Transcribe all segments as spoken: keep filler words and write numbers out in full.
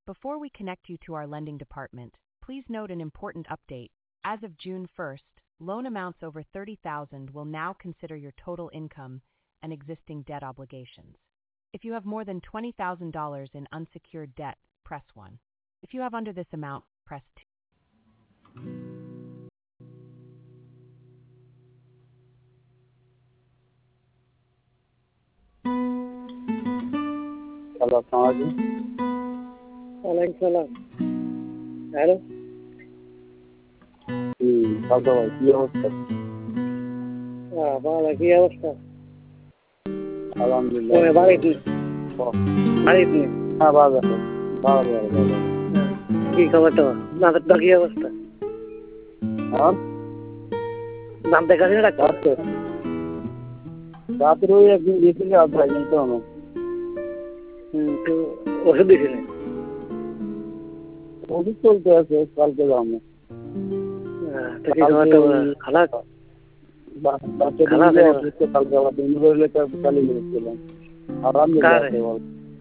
Before we connect you to our lending department, please note an important update. As of June first, loan amounts over thirty thousand dollars will now consider your total income and existing debt obligations. If you have more than twenty thousand dollars in unsecured debt, press one. If you have under this amount, press two. Hello, আসসালামু আলাইকুম। ওয়ালাইকুম সালাম। Hello. হুম, কালকে ভাই কি অবস্থা? হ্যাঁ, ভালো। কি অবস্থা? আলহামদুলিল্লাহ। ওই বাড়িতে বাড়িতে হ্যাঁ, ভালো আছে। ভালো ভালো ভালো। কি খবর তোমার? দাঁতের কি অবস্থা? আর দাঁত দেখাচ্ছি না ডাক্তার? আজকে রাত্রে ওই একদিন গেছিলে আপনার কিন্তু আমার হুম, তো ওষুধ দিয়েছিলেন? ওষুধ চলতে আছে, কালকে যাবো। হ্যাঁ, তো কি খবর তোমার? খারাপ? বাচ্চা খারাপ দিলে হয়ে অসুস্থ, কালকে আবার দিন ধরে চালিয়ে গেছিলাম। আলহামদুলিল্লাহ আছে বল।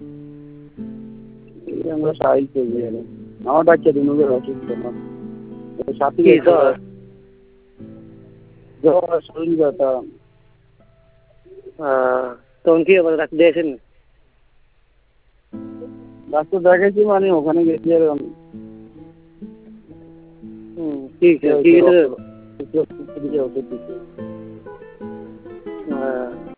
এই আমরা সাহিত্য দিয়ে আমার বাচ্চা দিন ধরে অসুস্থ না, সাথী জ্বর, শরীর ব্যথা। তখন কি আবার ডাক্তার দিয়েছেন? ডাক্তার দেখাইছি, মানে ওখানে গেছি এরকম ঠিক আছে, ঠিক আছে। ওষুধ দিচ্ছে।